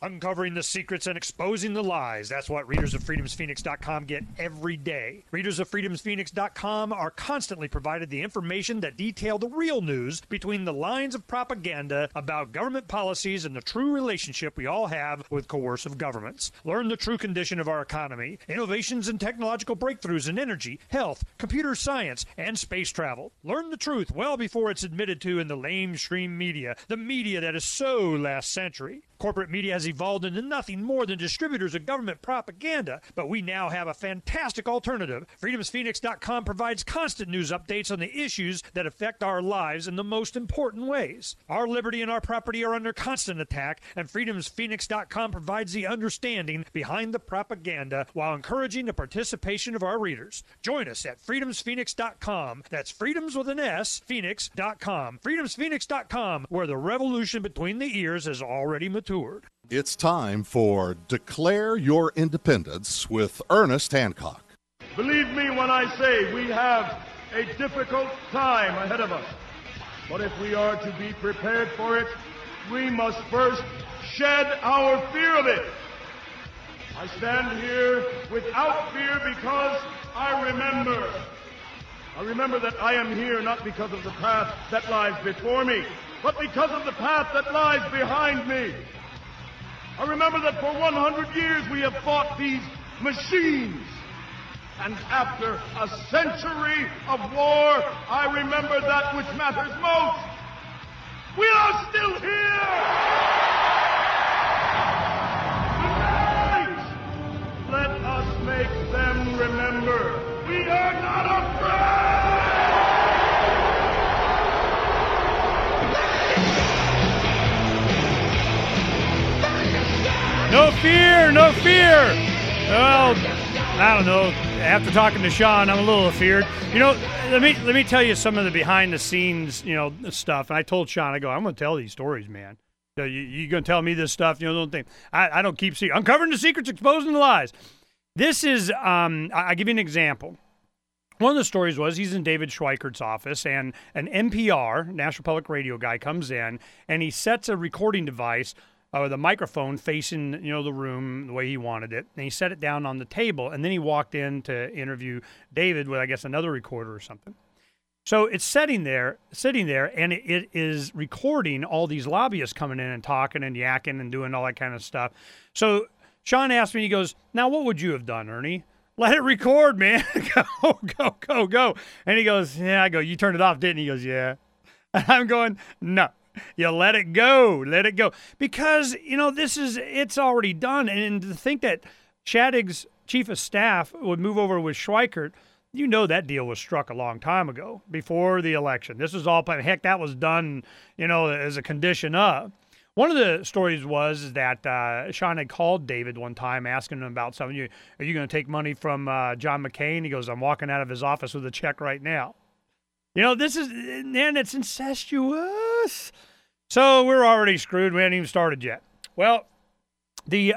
Uncovering the secrets and exposing the lies. That's what readers of freedomsphoenix.com get every day. Readers of freedomsphoenix.com are constantly provided the information that detail the real news between the lines of propaganda about government policies and the true relationship we all have with coercive governments. Learn the true condition of our economy, innovations and technological breakthroughs in energy, health, computer science, and space travel. Learn the truth well before it's admitted to in the lamestream media, the media that is so last century. Corporate media has evolved into nothing more than distributors of government propaganda, but we now have a fantastic alternative. FreedomsPhoenix.com provides constant news updates on the issues that affect our lives in the most important ways. Our liberty and our property are under constant attack, and FreedomsPhoenix.com provides the understanding behind the propaganda while encouraging the participation of our readers. Join us at FreedomsPhoenix.com. That's freedoms with an S, Phoenix.com. FreedomsPhoenix.com, where the revolution between the ears has already matured. It's time for Declare Your Independence with Ernest Hancock. Believe me when I say we have a difficult time ahead of us. But if we are to be prepared for it, we must first shed our fear of it. I stand here without fear because I remember that I am here not because of the path that lies before me, but because of the path that lies behind me. I remember that for 100 years we have fought these machines. And after a century of war, I remember that which matters most. We are still here! Tonight, let us make them remember we are not afraid! No fear, no fear. Well, I don't know. After talking to Sean, I'm a little afeared. You know, let me tell you some of the behind the scenes, stuff. And I told Sean, I go, I'm going to tell these stories, man. So you going to tell me this stuff? Don't think I don't keep secret. Uncovering the secrets, exposing the lies. This is, I'll give you an example. One of the stories was he's in David Schweikert's office, and an NPR, National Public Radio guy, comes in, and he sets a recording device with a microphone facing, the room the way he wanted it. And he set it down on the table, and then he walked in to interview David with, I guess, another recorder or something. So it's sitting there, and it is recording all these lobbyists coming in and talking and yakking and doing all that kind of stuff. So Sean asked me, he goes, now what would you have done, Ernie? Let it record, man. Go. And he goes, yeah. I go, you turned it off, didn't he? He goes, yeah. And I'm going, no. You let it go. Because, it's already done. And to think that Shadig's chief of staff would move over with Schweikert, that deal was struck a long time ago, before the election. This was all, heck, that was done, as a condition of. One of the stories was that Sean had called David one time asking him about something. Are you going to take money from John McCain? He goes, I'm walking out of his office with a check right now. This is, man, it's incestuous. So we're already screwed. We haven't even started yet. Well, there's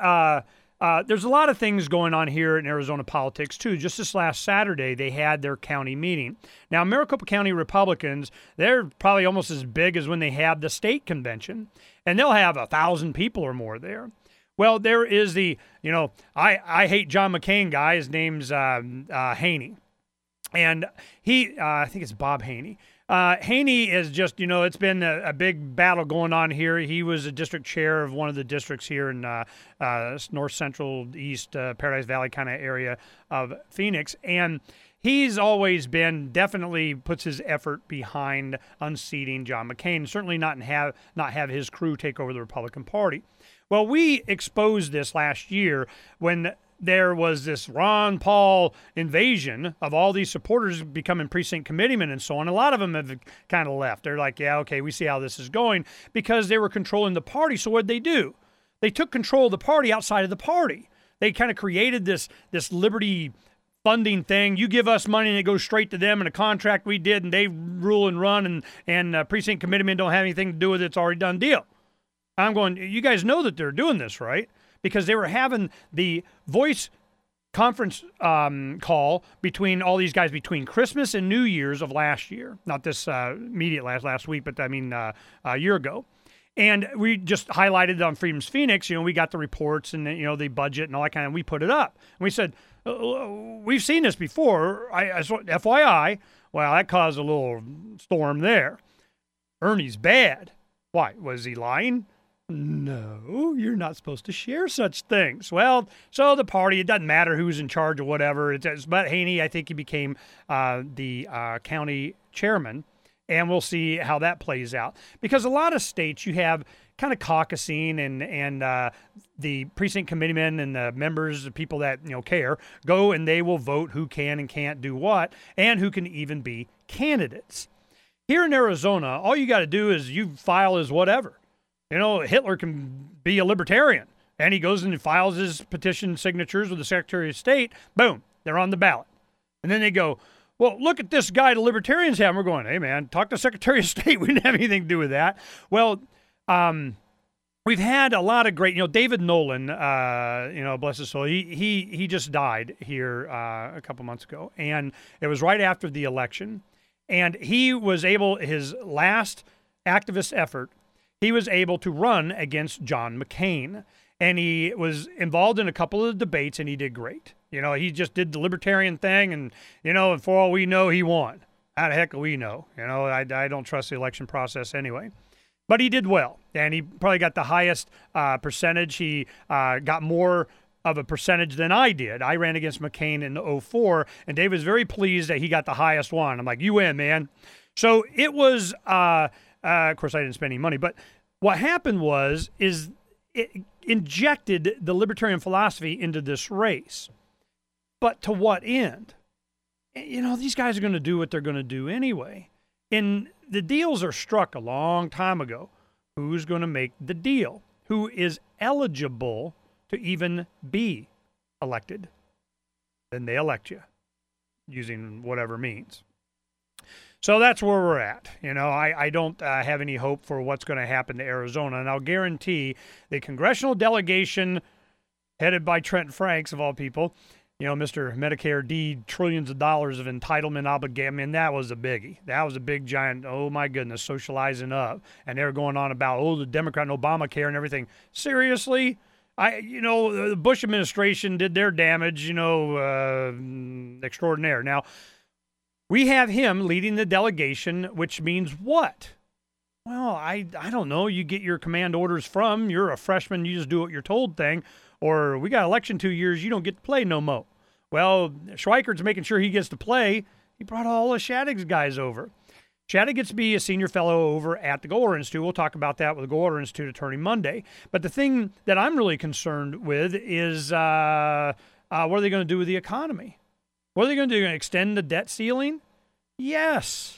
a lot of things going on here in Arizona politics, too. Just this last Saturday, they had their county meeting. Now, Maricopa County Republicans, they're probably almost as big as when they had the state convention, and they'll have 1,000 people or more there. Well, there is the, I hate John McCain guy. His name's Haney. And he, I think it's Bob Haney. Haney is just, it's been a big battle going on here. He was a district chair of one of the districts here in north central east Paradise Valley kind of area of Phoenix. And he's always been, definitely puts his effort behind unseating John McCain, certainly not have his crew take over the Republican Party. Well, we exposed this last year when there was this Ron Paul invasion of all these supporters becoming precinct committeemen and so on. A lot of them have kind of left. They're like, yeah, okay, we see how this is going, because they were controlling the party. So what'd they do? They took control of the party outside of the party. They kind of created this liberty funding thing. You give us money and it goes straight to them in a contract we did, and they rule and run, and precinct committeemen don't have anything to do with it. It's already done deal. I'm going, you guys know that they're doing this, right? Because they were having the voice conference call between all these guys between Christmas and New Year's of last year. Not this immediate last week, but I mean a year ago. And we just highlighted it on Freedom's Phoenix. We got the reports and, the budget and all that kind of, we put it up. And we said, we've seen this before. FYI, well, that caused a little storm there. Ernie's bad. Why? Was he lying? No, you're not supposed to share such things. Well, so the party, it doesn't matter who's in charge or whatever. But Haney, I think he became the county chairman. And we'll see how that plays out. Because a lot of states, you have kind of caucusing and the precinct committeemen and the members, the people that care, go and they will vote who can and can't do what and who can even be candidates. Here in Arizona, all you got to do is you file as whatever. Hitler can be a libertarian, and he goes and files his petition signatures with the Secretary of State. Boom, they're on the ballot. And then they go, well, look at this guy the libertarians have. And we're going, hey, man, talk to Secretary of State. We didn't have anything to do with that. Well, we've had a lot of great, David Nolan, bless his soul, he just died here a couple months ago. And it was right after the election. And he was able, his last activist effort, he was able to run against John McCain. And he was involved in a couple of debates, and he did great. He just did the libertarian thing, and, and for all we know, he won. How the heck do we know? I don't trust the election process anyway. But he did well, and he probably got the highest percentage. He got more of a percentage than I did. I ran against McCain in 2004, and Dave was very pleased that he got the highest one. I'm like, you win, man. So it was, of course, I didn't spend any money, but what happened is it injected the libertarian philosophy into this race. But to what end? These guys are going to do what they're going to do anyway. And the deals are struck a long time ago. Who's going to make the deal? Who is eligible to even be elected? Then they elect you using whatever means. So that's where we're at. I don't have any hope for what's going to happen to Arizona. And I'll guarantee the congressional delegation headed by Trent Franks, of all people, Mr. Medicare D, trillions of dollars of entitlement obligation. I mean, that was a biggie. That was a big, giant, oh, my goodness, socializing up. And they were going on about, the Democrat and Obamacare and everything. Seriously? The Bush administration did their damage, extraordinaire. Now, we have him leading the delegation, which means what? Well, I don't know. You get your command orders from, you're a freshman, you just do what you're told thing. Or we got election 2 years, you don't get to play no mo. Well, Schweikert's making sure he gets to play. He brought all of Shattuck's guys over. Shattuck gets to be a senior fellow over at the Goldwater Institute. We'll talk about that with the Goldwater Institute attorney Monday. But the thing that I'm really concerned with is what are they going to do with the economy? What are they going to do? Extend the debt ceiling? Yes.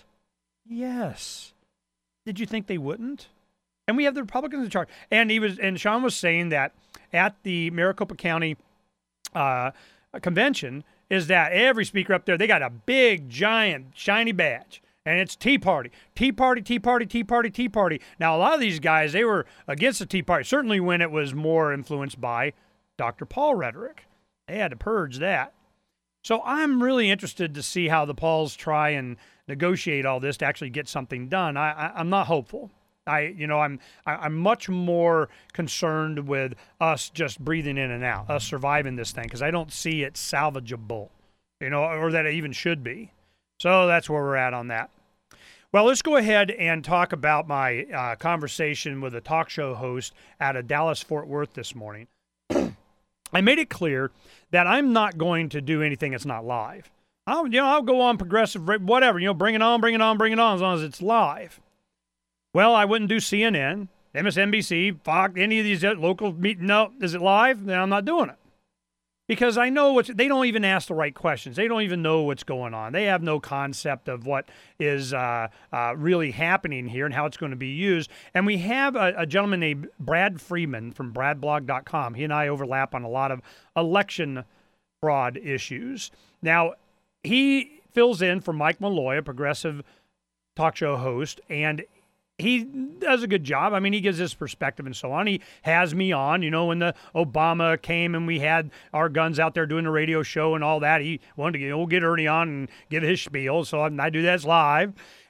Did you think they wouldn't? And we have the Republicans in charge. And Sean was saying that at the Maricopa County convention is that every speaker up there, they got a big, giant, shiny badge. And it's Tea Party. Tea Party, Tea Party, Tea Party, Tea Party. Now, a lot of these guys, they were against the Tea Party, certainly when it was more influenced by Dr. Paul rhetoric. They had to purge that. So I'm really interested to see how the Pauls try and negotiate all this to actually get something done. I'm not hopeful. I'm much more concerned with us just breathing in and out, us surviving this thing, because I don't see it salvageable, or that it even should be. So that's where we're at on that. Well, let's go ahead and talk about my conversation with a talk show host out of Dallas-Fort Worth this morning. I made it clear that I'm not going to do anything that's not live. I'll go on progressive, whatever, bring it on, as long as it's live. Well, I wouldn't do CNN, MSNBC, Fox, any of these local meetings. No, is it live? Then I'm not doing it. Because I know they don't even ask the right questions. They don't even know what's going on. They have no concept of what is really happening here and how it's going to be used. And we have a gentleman named Brad Freeman from bradblog.com. He and I overlap on a lot of election fraud issues. Now, he fills in for Mike Malloy, a progressive talk show host, and he does a good job. I mean, he gives his perspective and so on. He has me on, when the Obama came and we had our guns out there doing a radio show and all that. He wanted to get Ernie on and give his spiel, so I do that live.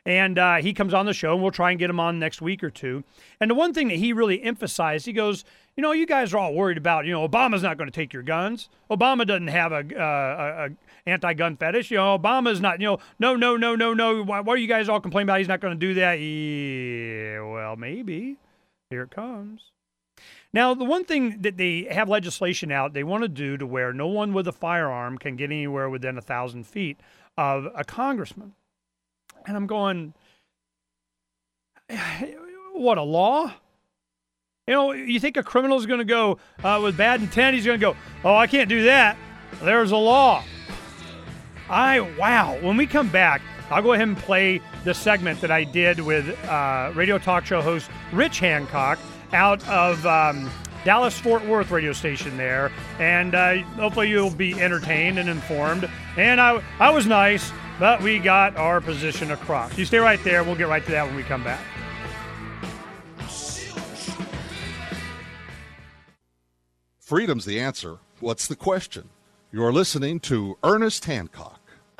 And he comes on the show, and we'll try and get him on next week or two. And the one thing that he really emphasized, he goes, you guys are all worried about, Obama's not going to take your guns. Obama doesn't have a anti-gun fetish. Obama's not, no. Why are you guys all complaining about he's not going to do that? Yeah, well, maybe. Here it comes. Now, the one thing that they have legislation out, they want to do to where no one with a firearm can get anywhere within 1,000 feet of a congressman. And I'm going, what, a law? You think a criminal is going to go with bad intent? He's going to go, oh, I can't do that. There's a law. Wow. When we come back, I'll go ahead and play the segment that I did with radio talk show host Rich Hancock out of Dallas-Fort Worth radio station there. And hopefully you'll be entertained and informed. And I was nice, but we got our position across. You stay right there. We'll get right to that when we come back. Freedom's the answer. What's the question? You're listening to Ernest Hancock.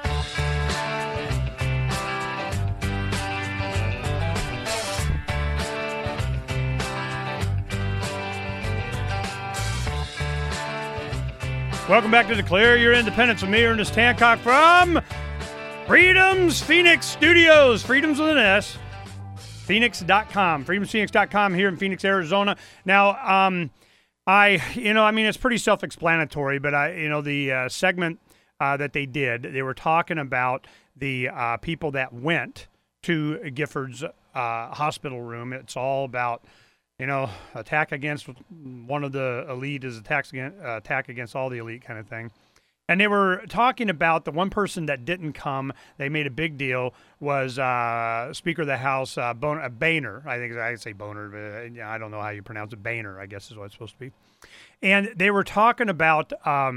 Welcome back to Declare Your Independence with me, Ernest Hancock, from Freedom's Phoenix Studios. Freedom's with an S. Phoenix.com. FreedomsPhoenix.com here in Phoenix, Arizona. Now, it's pretty self-explanatory, but the segment that they did, they were talking about the people that went to Giffords hospital room. It's all about, attack against one of the elite is attack against all the elite kind of thing. And they were talking about the one person that didn't come, they made a big deal, was Speaker of the House, Boehner. I think I say Boehner, but I don't know how you pronounce it. Boehner, I guess is what it's supposed to be. And they were talking about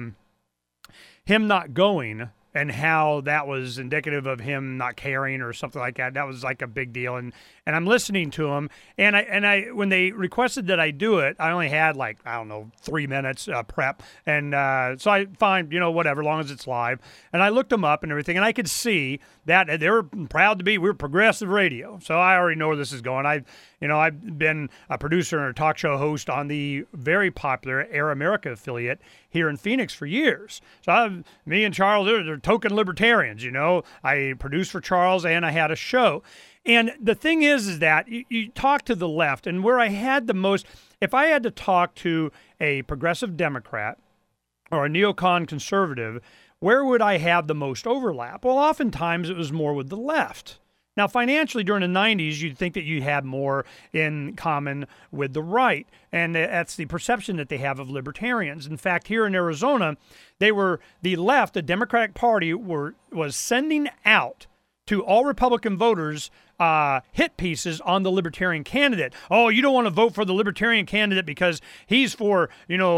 him not going and how that was indicative of him not caring or something like that. That was like a big deal. And I'm listening to him. And I when they requested that I do it, I only had 3 minutes prep. And so I find, whatever, as long as it's live. And I looked them up and everything. And I could see that they were proud to be, we're progressive radio. So I already know where this is going. I've been a producer and a talk show host on the very popular Air America affiliate here in Phoenix for years. So me and Charles, they're token libertarians, I produced for Charles and I had a show. And the thing is that you talk to the left, and where I had the most, if I had to talk to a progressive Democrat or a neocon conservative, where would I have the most overlap? Well, oftentimes it was more with the left. Now, financially, during the 90s, you'd think that you had more in common with the right, and that's the perception that they have of libertarians. In fact, here in Arizona, the left, the Democratic Party, was sending out to all Republican voters hit pieces on the Libertarian candidate. Oh, you don't want to vote for the Libertarian candidate because he's for,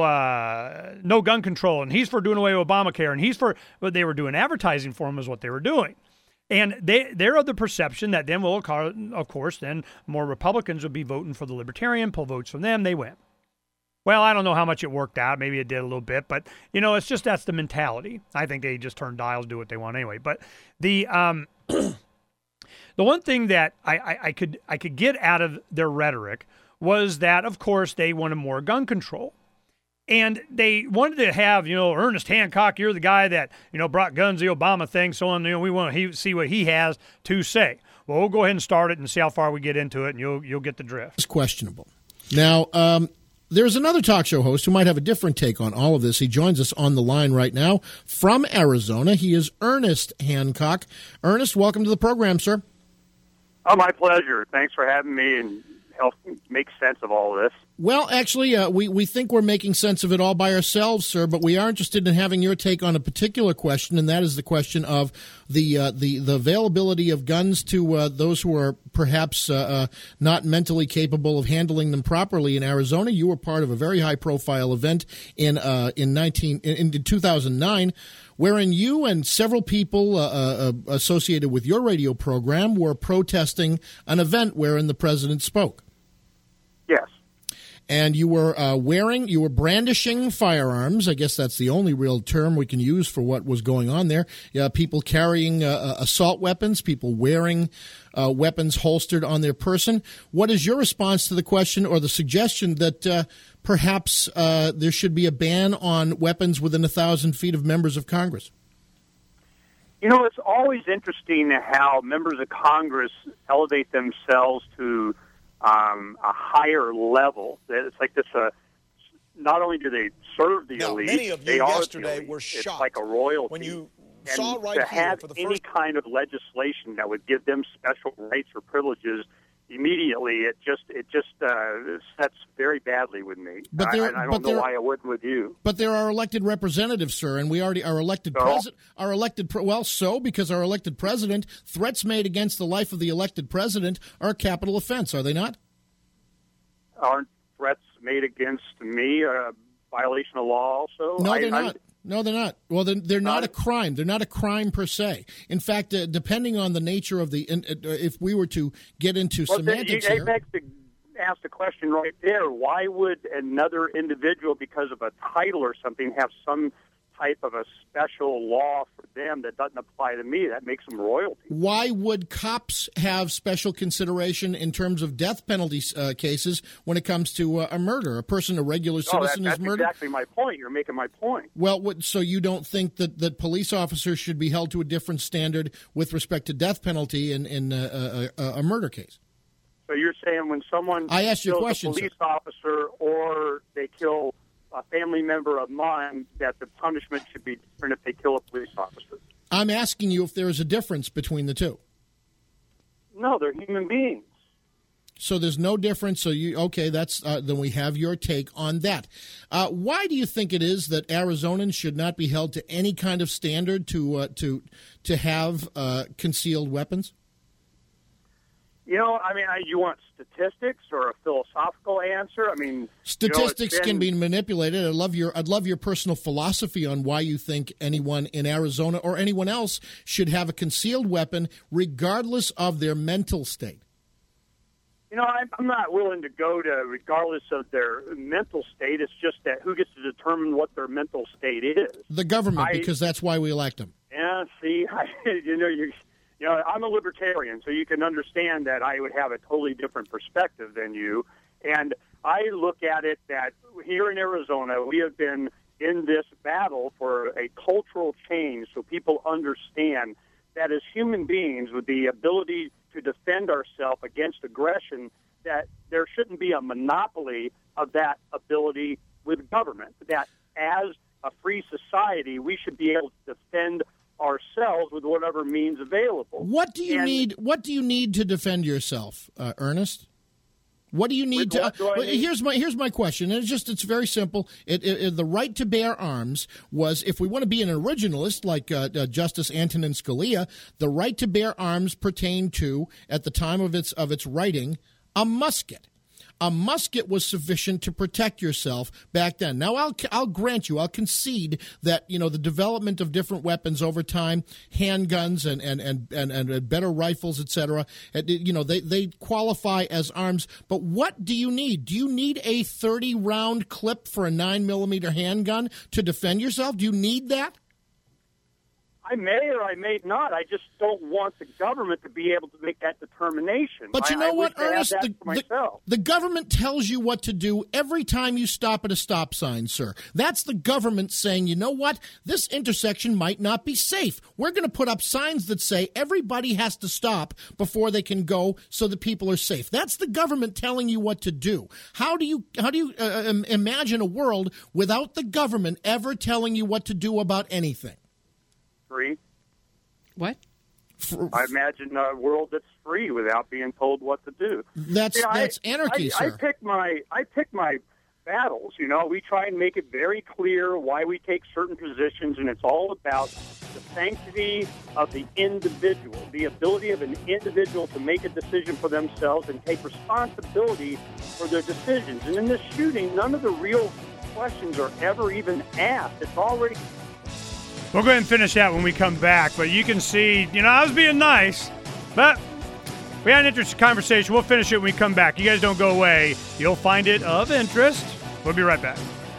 no gun control, and he's for doing away with Obamacare, and he's for, what they were doing advertising for him is what they were doing. And they're of the perception that then, of course, then more Republicans would be voting for the Libertarian, pull votes from them, they win. Well, I don't know how much it worked out. Maybe it did a little bit, but, it's just that's the mentality. I think they just turn dials, do what they want anyway. But the one thing that I could get out of their rhetoric was that, of course, they wanted more gun control. And they wanted to have, Ernest Hancock, you're the guy that, brought guns, the Obama thing, so on. We want to see what he has to say. Well, we'll go ahead and start it and see how far we get into it, and you'll get the drift. It's questionable. Now, there's another talk show host who might have a different take on all of this. He joins us on the line right now from Arizona. He is Ernest Hancock. Ernest, welcome to the program, sir. Oh, my pleasure. Thanks for having me and help make sense of all of this. Well, actually, we think we're making sense of it all by ourselves, sir, but we are interested in having your take on a particular question, and that is the question of the availability of guns to those who are perhaps not mentally capable of handling them properly. In Arizona, you were part of a very high-profile event in 2009, wherein you and several people associated with your radio program were protesting an event wherein the president spoke. Yes. and you were brandishing firearms. I guess that's the only real term we can use for what was going on there. People carrying assault weapons, people wearing weapons holstered on their person. What is your response to the question or the suggestion that perhaps there should be a ban on weapons within 1,000 feet of members of Congress? You know, it's always interesting how members of Congress elevate themselves to a higher level. It's like this. Not only do they serve the elite, many of you they are yesterday the elite. were shocked It's like a royalty. when you and saw right to here have for the any first kind of legislation that would give them special rights or privileges immediately, it just sets very badly with me. But I don't know why it wouldn't with you. But there are elected representatives, sir, and we already are elected president. Because our elected president, threats made against the life of the elected president are a capital offense, are they not? Aren't threats made against me a violation of law also? No, they're not. No, they're not. Well, they're not a crime. They're not a crime per se. In fact, depending on the nature of if we were to get into semantics here. It begs to ask the question right there, why would another individual, because of a title or something, have some type of a special law for them that doesn't apply to me? That makes them royalty. Why would cops have special consideration in terms of death penalty cases when it comes to a murder? A regular citizen is murdered? That's exactly my point. You're making my point. Well, so you don't think that police officers should be held to a different standard with respect to death penalty in a murder case? So you're saying when someone kills a police officer or they kill a family member of mine, that the punishment should be different if they kill a police officer? I'm asking you if there is a difference between the two. No, they're human beings. So there's no difference. So that's then we have your take on that. Why do you think it is that Arizonans should not be held to any kind of standard to have concealed weapons? You know, I mean, you want statistics or a philosophical answer? I mean, statistics can be manipulated. I'd love your personal philosophy on why you think anyone in Arizona or anyone else should have a concealed weapon, regardless of their mental state. You know, I'm not willing to go to regardless of their mental state. It's just that who gets to determine what their mental state is? The government, because that's why we elect them. Yeah, see, I'm a libertarian, so you can understand that I would have a totally different perspective than you. And I look at it that here in Arizona, we have been in this battle for a cultural change so people understand that as human beings with the ability to defend ourselves against aggression, that there shouldn't be a monopoly of that ability with government, that as a free society, we should be able to defend ourselves with whatever means available. What do you need? What do you need to defend yourself, Ernest? What do you need to? Here's my question. And it's very simple. The right to bear arms was, if we want to be an originalist like Justice Antonin Scalia, the right to bear arms pertained to, at the time of its writing, a musket. A musket was sufficient to protect yourself back then. Now, I'll grant you, I'll concede that, the development of different weapons over time, handguns and better rifles, etc., they qualify as arms. But what do you need? Do you need a 30-round clip for a 9mm handgun to defend yourself? Do you need that? I may or I may not. I just don't want the government to be able to make that determination. But you know what, Ernest? The government tells you what to do every time you stop at a stop sign, sir. That's the government saying, you know what? This intersection might not be safe. We're going to put up signs that say everybody has to stop before they can go so that people are safe. That's the government telling you what to do. How do you imagine a world without the government ever telling you what to do about anything? Free. What? I imagine a world that's free without being told what to do. That's anarchy, sir. I pick my battles. We try and make it very clear why we take certain positions, and it's all about the sanctity of the individual, the ability of an individual to make a decision for themselves and take responsibility for their decisions. And in this shooting, none of the real questions are ever even asked. It's already. We'll go ahead and finish that when we come back. But you can see, I was being nice, but We had an interesting conversation. We'll finish it when we come back. You guys don't go away. You'll find it of interest. We'll be right back.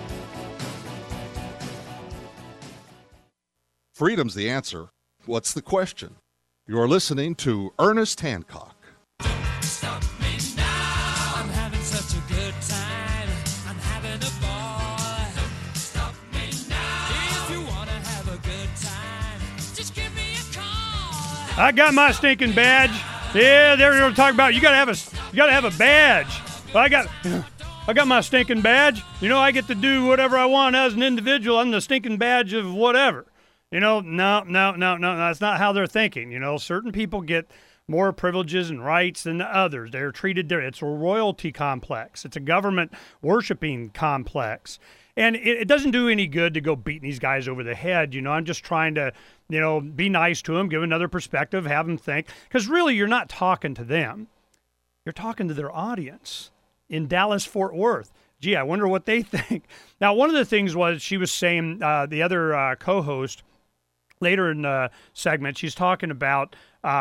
Freedom's the answer. What's the question? You're listening to Ernest Hancock. Stop me now. I'm having such a good time. I'm having a ball. Stop me now. If you want to have a good time, just give me a call. I got my stinking badge. Yeah, they're going to talk about you got to have a badge. Well, I got my stinking badge. You know, I get to do whatever I want as an individual. I'm the stinking badge of whatever. You know, no. That's not how they're thinking. You know, certain people get more privileges and rights than others. They're treated different. It's a royalty complex. It's a government worshiping complex. And it doesn't do any good to go beating these guys over the head. You know, I'm just trying to, you know, be nice to them, give another perspective, have them think. Because really, you're not talking to them. You're talking to their audience in Dallas-Fort Worth. Gee, I wonder what they think. Now, one of the things was she was saying, the other co-host, later in the segment, she's talking about,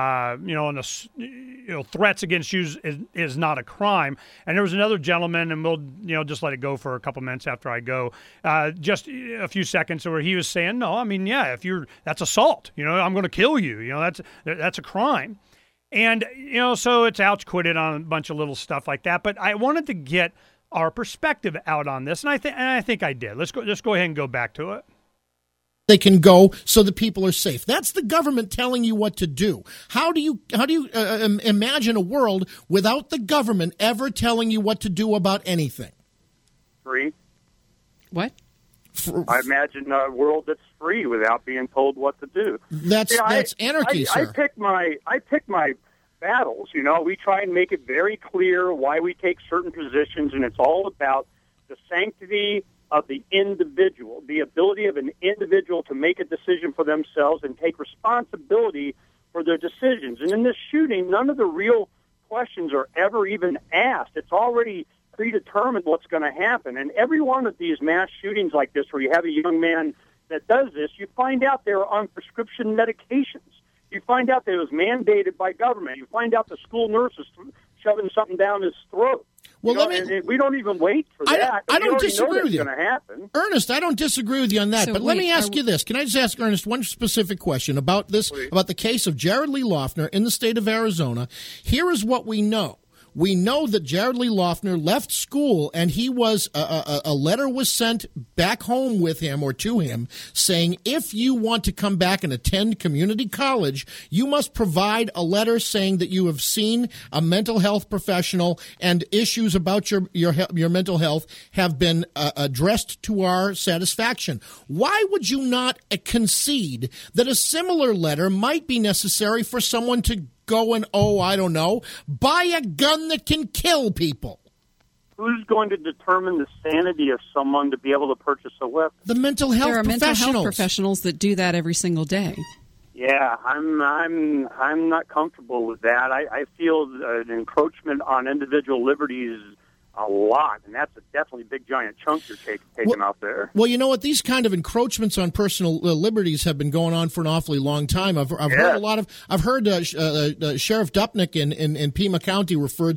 threats against you is not a crime. And there was another gentleman, and we'll, just let it go for a couple minutes after I go, just a few seconds, where he was saying, no, I mean, yeah, that's assault. You know, I'm going to kill you. You know, that's a crime. And, so it's ouch quitted on a bunch of little stuff like that. But I wanted to get our perspective out on this, and I think I did. Let's go ahead and go back to it. They can go so the people are safe. That's the government telling you what to do. How do you imagine a world without the government ever telling you what to do about anything? Free. What? I imagine a world that's free without being told what to do. That's anarchy, sir. I pick my battles. We try and make it very clear why we take certain positions, and it's all about the sanctity of the individual, the ability of an individual to make a decision for themselves and take responsibility for their decisions. And in this shooting, none of the real questions are ever even asked. It's already predetermined what's going to happen. And every one of these mass shootings like this, where you have a young man that does this, you find out they're on prescription medications. You find out that it was mandated by government. You find out the school nurse is shoving something down his throat. Well, and we don't even wait for that. I don't disagree with you. Going to happen. Ernest, I don't disagree with you on that. So let me ask you this. Can I just ask Ernest one specific question about this, about the case of Jared Lee Loughner in the state of Arizona? Here is what we know. We know that Jared Lee Loughner left school, and he was a letter was sent back home with him or to him saying, if you want to come back and attend community college, you must provide a letter saying that you have seen a mental health professional and issues about your mental health have been addressed to our satisfaction. Why would you not concede that a similar letter might be necessary for someone to go and, buy a gun that can kill people? Who's going to determine the sanity of someone to be able to purchase a weapon? The mental health professionals. There are mental health professionals that do that every single day. Yeah, I'm not comfortable with that. I feel an encroachment on individual liberties a lot, and that's a definitely big giant chunk you're taking off there. Well, you know what? These kind of encroachments on personal liberties have been going on for an awfully long time. I've heard a lot of. I've heard Sheriff Dupnick in Pima County referring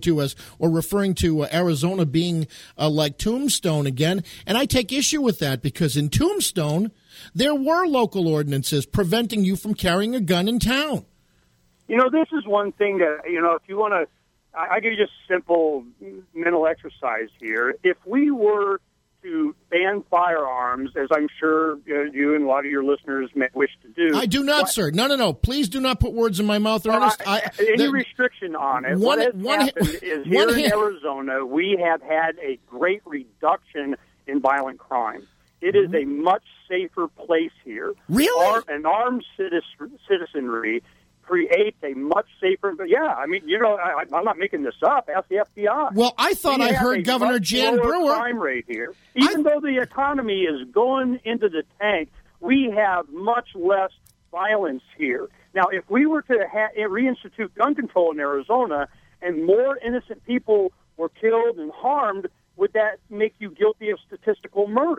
to Arizona being like Tombstone again, and I take issue with that because in Tombstone there were local ordinances preventing you from carrying a gun in town. This is one thing that if you want to. I give you just simple mental exercise here. If we were to ban firearms, as I'm sure you and a lot of your listeners may wish to do. I do not, sir. No. Please do not put words in my mouth, Ernest. Any restriction on it. What has happened is here in Arizona, we have had a great reduction in violent crime. It is a much safer place here. Really? An armed citizenry create a much safer. Yeah, I mean, I'm not making this up. Ask the FBI. Well, I thought I heard Governor Jan Brewer. Crime rate here, even though the economy is going into the tank, we have much less violence here. Now, if we were to reinstitute gun control in Arizona and more innocent people were killed and harmed, would that make you guilty of statistical murder?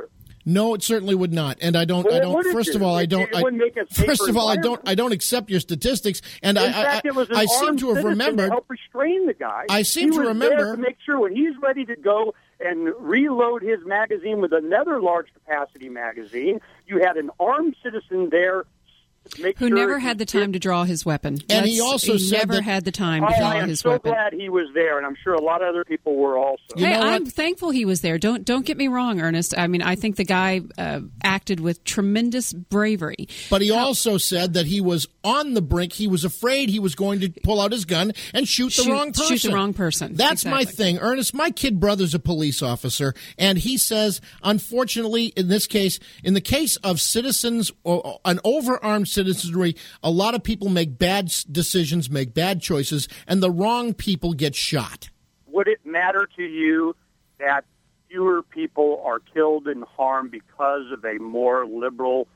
No, it certainly would not. And I don't. Well, I don't. what First is of it? all, I don't. It wouldn't make a safer First of all, I environment. don't accept your statistics. And In fact, it was an I seem armed to have citizen remembered. to help restrain the guy. I seem he to was remember there to make sure when he's ready to go and reload his magazine with another large capacity magazine, you had an armed citizen there. Who never had the time to draw his weapon. And he also said never that- had the time to Oh, draw I am his so weapon. glad he was there, and I'm sure a lot of other people were also. You Hey, know I'm what? thankful he was there. Don't get me wrong, Ernest. I mean, I think the guy acted with tremendous bravery. But he also said that he was on the brink. He was afraid he was going to pull out his gun and shoot the wrong person. Shoot the wrong person. That's my Exactly. thing, Ernest. My kid brother's a police officer, and he says, unfortunately, in this case, in the case of citizens or an overarmed citizenry, a lot of people make bad decisions, make bad choices, and the wrong people get shot. Would it matter to you that fewer people are killed and harmed because of a more liberal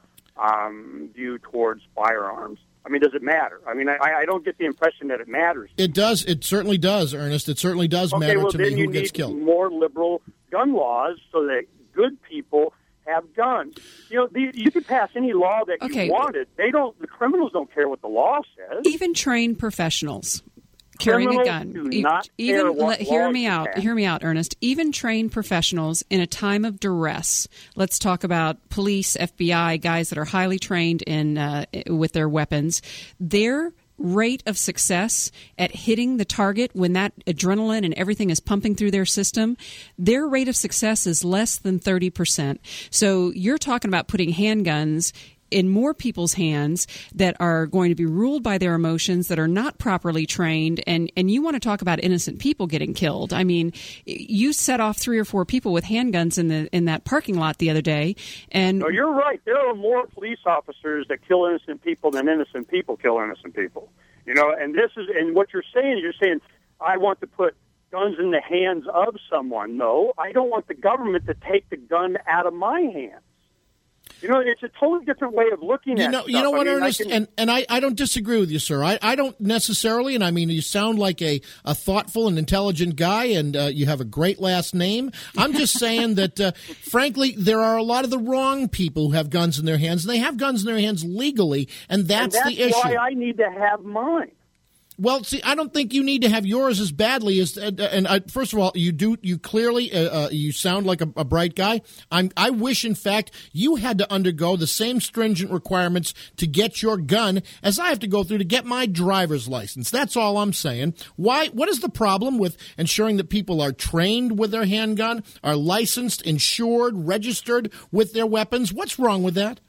view towards firearms? I mean, does it matter? I mean, I don't get the impression that it matters. It does. It certainly does, Ernest. It certainly does Okay, matter well, to then me you who gets need killed. more liberal gun laws so that good people have guns. You know, you could pass any law that Okay. you wanted. They don't. The criminals don't care what the law says. Even trained professionals carrying a gun. Criminals do not care what Hear laws me you out. pass. Hear me out, Ernest. Even trained professionals in a time of duress. Let's talk about police, FBI, guys that are highly trained in with their weapons. Their rate of success at hitting the target when that adrenaline and everything is pumping through their system, their rate of success is less than 30%. So you're talking about putting handguns in more people's hands that are going to be ruled by their emotions, that are not properly trained, and you want to talk about innocent people getting killed. I mean, you set off 3 or 4 people with handguns in that parking lot the other day, and No, you're right. There are more police officers that kill innocent people than innocent people kill innocent people. You know, and what you're saying, I want to put guns in the hands of someone. No, I don't want the government to take the gun out of my hands. You know, it's a totally different way of looking at stuff. You know what, I mean, Ernest, and I don't disagree with you, sir. I don't necessarily, and I mean, you sound like a thoughtful and intelligent guy, and you have a great last name. I'm just saying that, frankly, there are a lot of the wrong people who have guns in their hands, and they have guns in their hands legally, and that's the issue. why I need to have mine. Well, see, I don't think you need to have yours as badly as. First of all, you do. You clearly, you sound like a bright guy. I wish, in fact, you had to undergo the same stringent requirements to get your gun as I have to go through to get my driver's license. That's all I'm saying. Why? What is the problem with ensuring that people are trained with their handgun, are licensed, insured, registered with their weapons? What's wrong with that?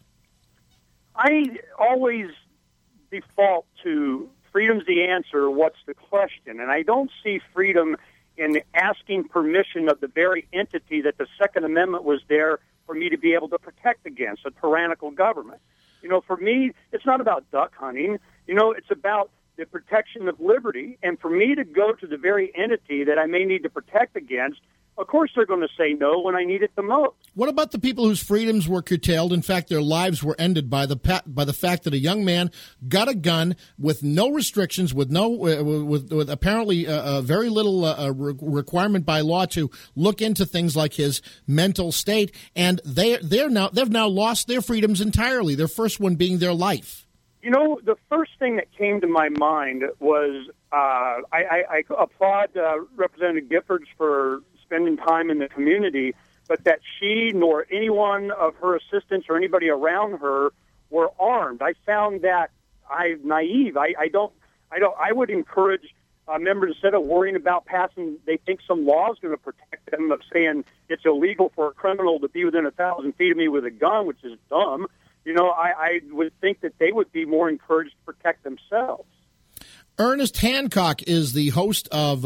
I always default to freedom's the answer, what's the question? And I don't see freedom in asking permission of the very entity that the Second Amendment was there for me to be able to protect against, a tyrannical government. You know, for me, it's not about duck hunting. You know, it's about the protection of liberty. And for me to go to the very entity that I may need to protect against, of course they're going to say no when I need it the most. What about the people whose freedoms were curtailed? In fact, their lives were ended by the fact that a young man got a gun with no restrictions, with apparently very little requirement by law to look into things like his mental state, and they've now lost their freedoms entirely. Their first one being their life. You know, the first thing that came to my mind was I applaud Representative Giffords for spending time in the community, but that she nor anyone of her assistants or anybody around her were armed. I found that naive. I would encourage members, instead of worrying about passing, they think some law is going to protect them, of saying it's illegal for a criminal to be within 1,000 feet of me with a gun, which is dumb. You know, I would think that they would be more encouraged to protect themselves. Ernest Hancock is the host of,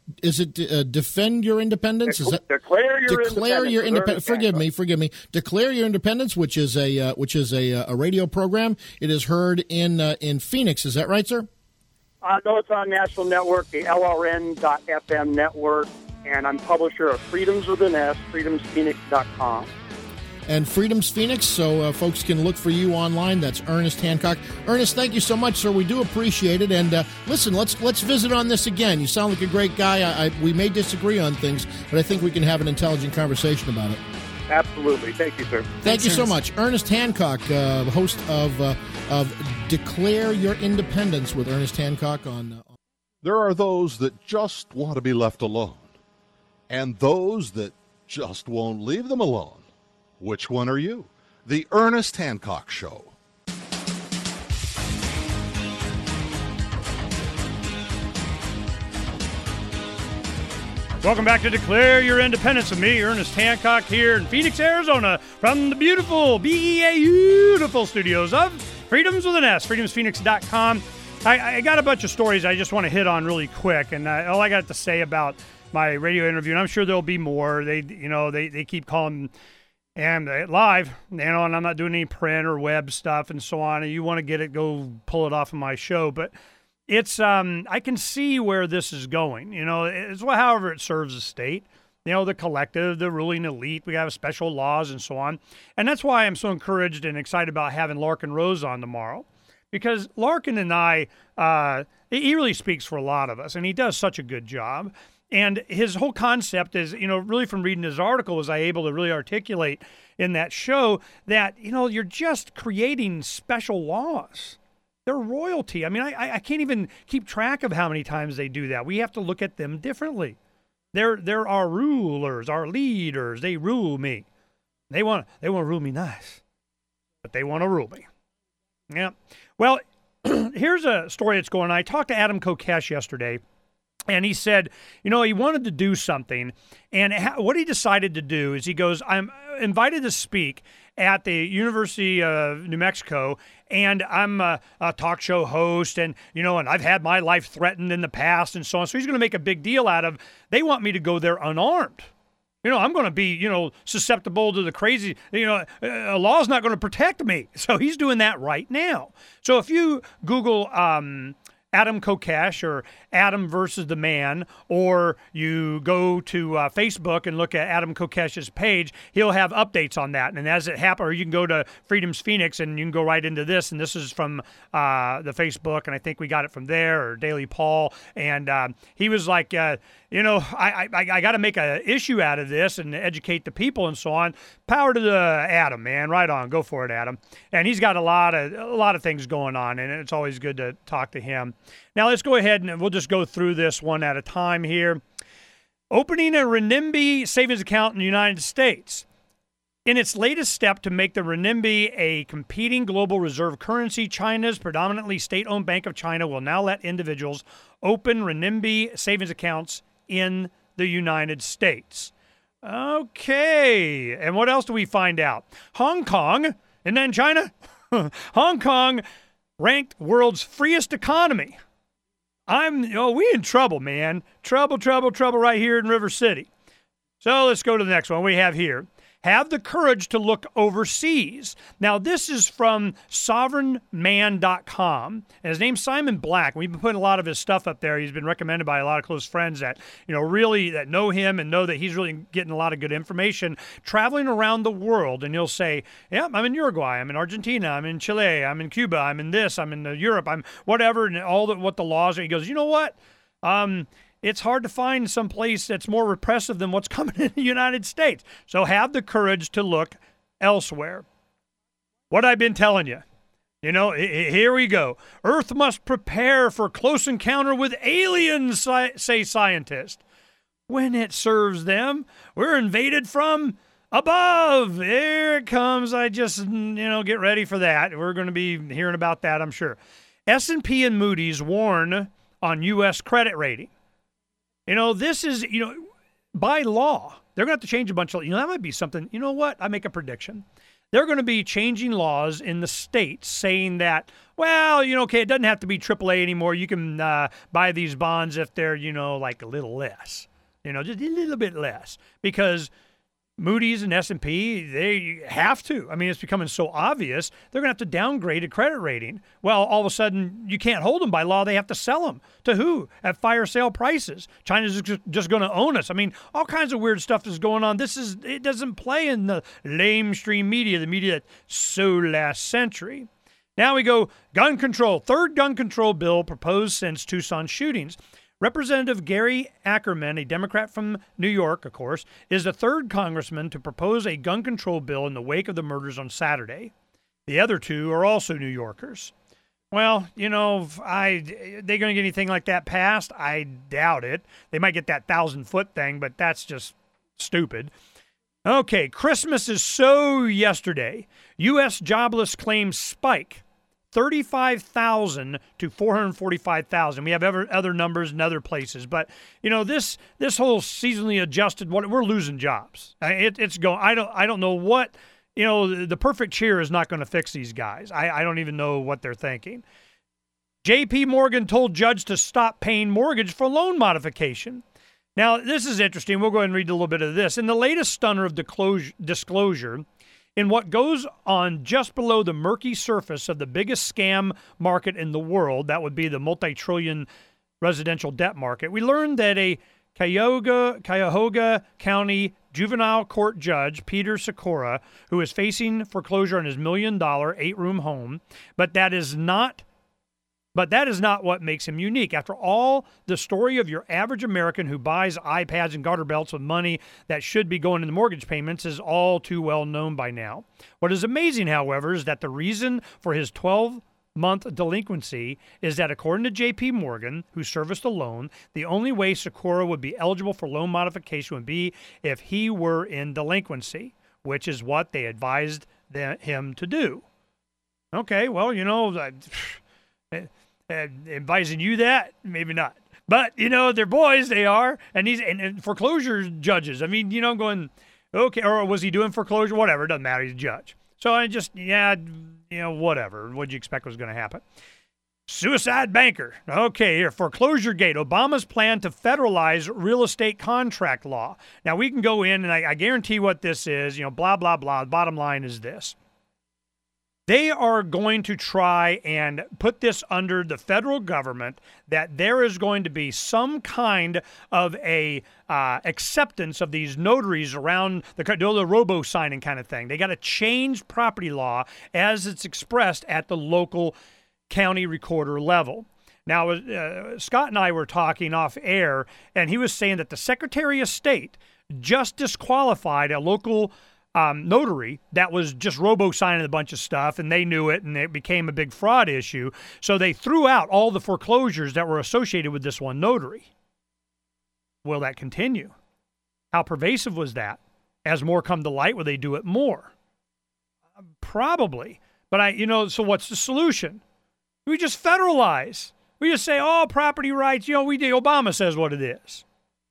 Defend Your Independence? Declare Your Independence. Forgive me. Declare Your Independence, which is a radio program. It is heard in Phoenix. Is that right, sir? No, it's on National Network, the LRN.FM network, and I'm publisher of Freedoms with an S, freedomsphoenix.com. And Freedom's Phoenix, so folks can look for you online. That's Ernest Hancock. Ernest, thank you so much, sir. We do appreciate it. And listen, let's visit on this again. You sound like a great guy. We may disagree on things, but I think we can have an intelligent conversation about it. Absolutely. Thank you, sir. Thank you so much. Ernest Hancock, host of Declare Your Independence with Ernest Hancock on... There are those that just want to be left alone, and those that just won't leave them alone. Which one are you? The Ernest Hancock Show. Welcome back to Declare Your Independence with me, Ernest Hancock, here in Phoenix, Arizona, from the beautiful, beautiful studios of Freedoms with an S, freedomsphoenix.com. I got a bunch of stories I just want to hit on really quick, and all I got to say about my radio interview, and I'm sure there'll be more. They keep calling and live, and I'm not doing any print or web stuff and so on. And you want to get it, go pull it off of my show, but it's I can see where this is going. It's however it serves the state. The collective, the ruling elite. We have special laws and so on, and that's why I'm so encouraged and excited about having Larken Rose on tomorrow. Because Larken and I, he really speaks for a lot of us, and he does such a good job. And his whole concept is, really from reading his article, was I able to really articulate in that show that, you're just creating special laws. They're royalty. I mean, I can't even keep track of how many times they do that. We have to look at them differently. They're our rulers, our leaders. They rule me. They want to rule me nice, but they want to rule me. Yeah. Well, here's a story that's going on. I talked to Adam Kokesh yesterday, and he said, he wanted to do something. And what he decided to do is he goes, I'm invited to speak at the University of New Mexico, and I'm a talk show host, and, and I've had my life threatened in the past and so on. So he's going to make a big deal out of, they want me to go there unarmed. I'm going to be, susceptible to the crazy, a law's not going to protect me. So he's doing that right now. So if you Google Adam Kokesh or Adam versus the Man, or you go to Facebook and look at Adam Kokesh's page, he'll have updates on that. And as it happens, or you can go to Freedom's Phoenix and you can go right into this. And this is from the Facebook, and I think we got it from there, or Daily Paul. And he was like, I got to make an issue out of this and educate the people and so on. Power to the Adam, man. Right on. Go for it, Adam. And he's got a lot of things going on, and it's always good to talk to him. Now let's go ahead and we'll just go through this one at a time here. Opening a renminbi savings account in the United States. In its latest step to make the renminbi a competing global reserve currency, China's predominantly state-owned Bank of China will now let individuals open renminbi savings accounts in the United States. Okay, and what else do we find out? Hong Kong, and then China? Hong Kong ranked world's freest economy. We in trouble, man. Trouble right here in River City. So let's go to the next one we have here. Have the courage to look overseas. Now, this is from sovereignman.com. And his name's Simon Black. We've been putting a lot of his stuff up there. He's been recommended by a lot of close friends that, really that know him and know that he's really getting a lot of good information traveling around the world. And you'll say, yeah, I'm in Uruguay, I'm in Argentina, I'm in Chile, I'm in Cuba, I'm in this, I'm in Europe, I'm whatever, and what the laws are. He goes, you know what? It's hard to find some place that's more repressive than what's coming in the United States. So have the courage to look elsewhere. What I've been telling you. Here we go. Earth must prepare for close encounter with aliens, say scientists. When it serves them, we're invaded from above. Here it comes. I just, get ready for that. We're going to be hearing about that, I'm sure. S&P and Moody's warn on U.S. credit rating. This is, by law, they're going to have to change a bunch of, that might be something, you know what? I make a prediction. They're going to be changing laws in the states saying that, well, it doesn't have to be AAA anymore. You can buy these bonds if they're, like a little less, just a little bit less, because Moody's and S&P, they have to. I mean, it's becoming so obvious. They're going to have to downgrade a credit rating. Well, all of a sudden, you can't hold them by law. They have to sell them. To who? At fire sale prices. China's just going to own us. I mean, all kinds of weird stuff is going on. It doesn't play in the lamestream media, the media that's so last century. Now we go gun control. Third gun control bill proposed since Tucson shootings. Representative Gary Ackerman, a Democrat from New York, of course, is the third congressman to propose a gun control bill in the wake of the murders on Saturday. The other two are also New Yorkers. Well, you know, they going to get anything like that passed? I doubt it. They might get that 1,000-foot thing, but that's just stupid. Okay, Christmas is so yesterday. U.S. jobless claims spike. 35,000 to 445,000. We have other numbers in other places, but you know this whole seasonally adjusted, we're losing jobs. It's going. I don't know what, you know. The perfect cheer is not going to fix these guys. I don't even know what they're thinking. J.P. Morgan told judge to stop paying mortgage for loan modification. Now this is interesting. We'll go ahead and read a little bit of this. In the latest stunner of disclosure. In what goes on just below the murky surface of the biggest scam market in the world, that would be the multi-trillion residential debt market, we learned that a Cuyahoga County juvenile court judge, Peter Sikora, who is facing foreclosure on his $1 million 8-room home, but that is not what makes him unique. After all, the story of your average American who buys iPads and garter belts with money that should be going into mortgage payments is all too well known by now. What is amazing, however, is that the reason for his 12-month delinquency is that, according to J.P. Morgan, who serviced the loan, the only way Sikora would be eligible for loan modification would be if he were in delinquency, which is what they advised him to do. Okay, well, you know, advising you that, maybe not. But, you know, they're boys, they are. And these and foreclosure judges, I mean, you know, I'm going, okay, or was he doing foreclosure? Whatever, it doesn't matter, he's a judge. So I just, yeah, you know, whatever. What'd you expect was going to happen? Suicide banker. Okay, here, foreclosure gate. Obama's plan to federalize real estate contract law. Now, we can go in, and I guarantee what this is, you know, blah, blah, blah. The bottom line is this. They are going to try and put this under the federal government, that there is going to be some kind of a acceptance of these notaries around the robo-signing kind of thing. They got to change property law as it's expressed at the local county recorder level. Now, Scott and I were talking off air, and he was saying that the Secretary of State just disqualified a local notary that was just robo-signing a bunch of stuff, and they knew it, and it became a big fraud issue. So they threw out all the foreclosures that were associated with this one notary. Will that continue? How pervasive was that? As more come to light, will they do it more? Probably. But so what's the solution? We just federalize. We just say, oh, property rights, Obama says what it is.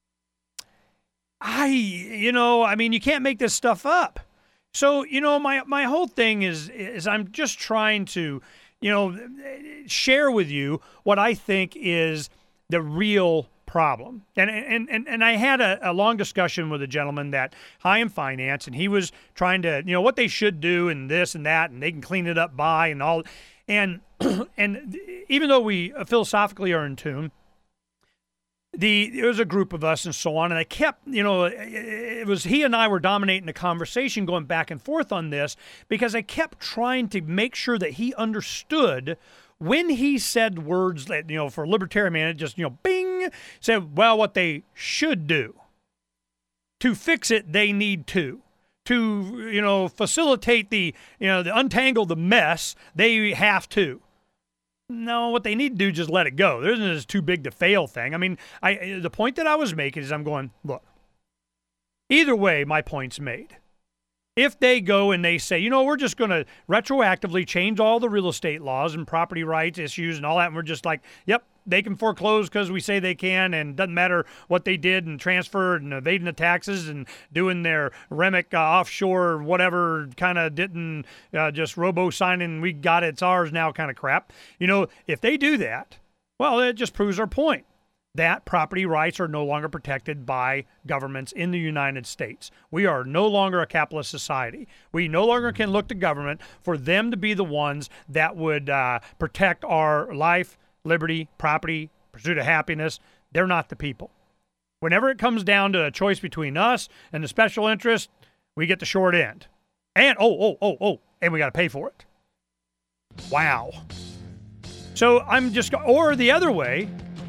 You can't make this stuff up. So, my whole thing is I'm just trying to, share with you what I think is the real problem. And I had a long discussion with a gentleman that high in finance, and he was trying to, what they should do and this and that, and they can clean it up by and all. And even though we philosophically are in tune, there was a group of us and so on, and I kept, it was he and I were dominating the conversation, going back and forth on this, because I kept trying to make sure that he understood when he said words that, for a libertarian man, it just, bing, said, well, what they should do. To fix it, they need to. To, facilitate the untangle the mess, they have to. No, what they need to do is just let it go. There isn't this too big to fail thing. I mean, the point that I was making is I'm going, look, either way, my point's made. If they go and they say, we're just going to retroactively change all the real estate laws and property rights issues and all that, and we're just like, yep, they can foreclose because we say they can, and doesn't matter what they did and transferred and evading the taxes and doing their REMIC offshore whatever kind of didn't just robo-signing, we got it, it's ours now kind of crap. If they do that, well, it just proves our point. That property rights are no longer protected by governments in the United States. We are no longer a capitalist society. We no longer can look to government for them to be the ones that would protect our life, liberty, property, pursuit of happiness. They're not the people. Whenever it comes down to a choice between us and the special interest, we get the short end. And, and we got to pay for it. Wow. So or the other way,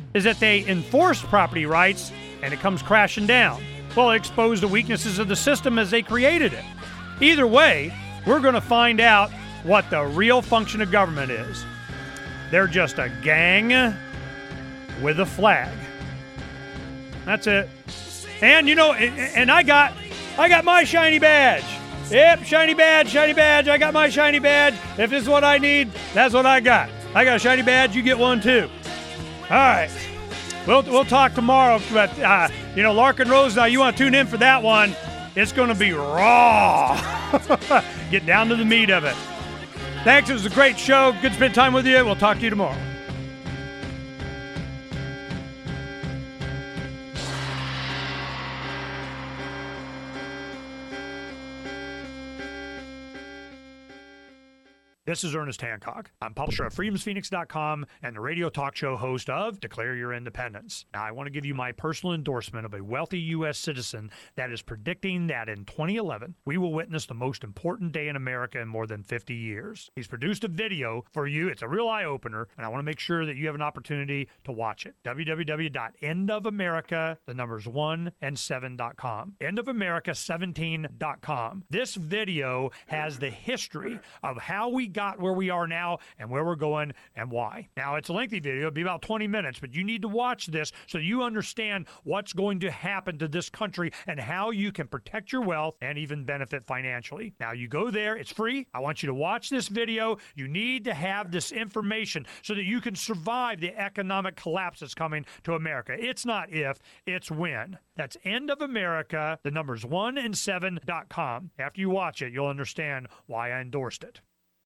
is that they enforced property rights and it comes crashing down. Well, it exposed the weaknesses of the system as they created it. Either way, we're going to find out what the real function of government is. They're just a gang with a flag. That's it. And you know, and I got my shiny badge. Yep, shiny badge. I got my shiny badge. If this is what I need, that's what I got. I got a shiny badge. You get one too. All right. We'll talk tomorrow. But Larkin Rose. Now you want to tune in for that one? It's going to be raw. Get down to the meat of it. Thanks. It was a great show. Good to spend time with you. We'll talk to you tomorrow. This is Ernest Hancock. I'm publisher of freedomsphoenix.com and the radio talk show host of Declare Your Independence. Now, I want to give you my personal endorsement of a wealthy U.S. citizen that is predicting that in 2011, we will witness the most important day in America in more than 50 years. He's produced a video for you. It's a real eye-opener, and I want to make sure that you have an opportunity to watch it. www.endofamerica7.com. Endofamerica17.com. This video has the history of how we got where we are now and where we're going and why. Now, it's a lengthy video. It'll be about 20 minutes, but you need to watch this so you understand what's going to happen to this country and how you can protect your wealth and even benefit financially. Now, you go there. It's free. I want you to watch this video. You need to have this information so that you can survive the economic collapse that's coming to America. It's not if, it's when. That's endofamerica, the numbers 1 and 7.com. After you watch it, you'll understand why I endorsed it.